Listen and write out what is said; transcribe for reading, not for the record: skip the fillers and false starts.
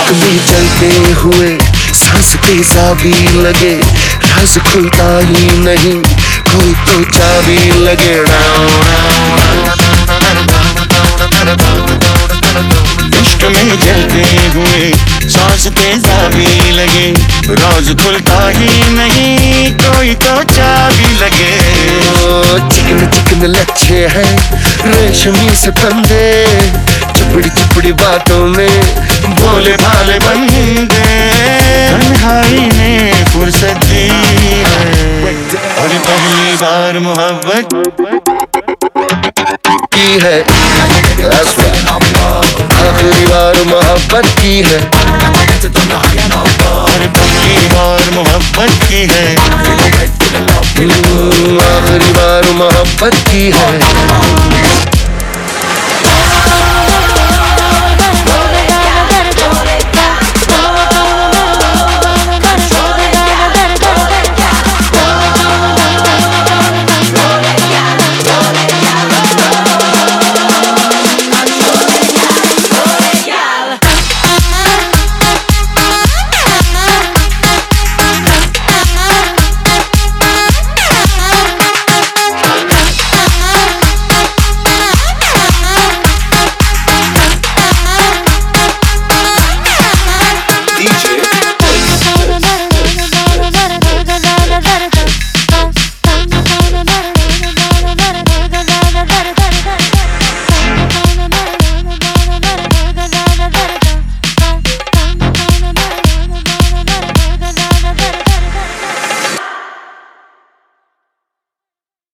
इश्क में चलते हुए सांस तेजा भी लगे, राज खुलता ही नहीं, कोई तो चाबी लगे। इश्क में चलते हुए सांस तेजा भी लगे, राज खुलता ही नहीं, कोई तो चाबी लगे। चिकन चिकन लच्छे हैं रेशमी से फंदे, चुपड़ी चुपड़ी बातों में भोले भाले बंदे, तन्हाई ने फुर्सत दी है, और पहली बार मोहब्बत की है। आखिरी बार मोहब्बत की है, और पहली बार मोहब्बत की है, आखिरी बार मोहब्बत की है।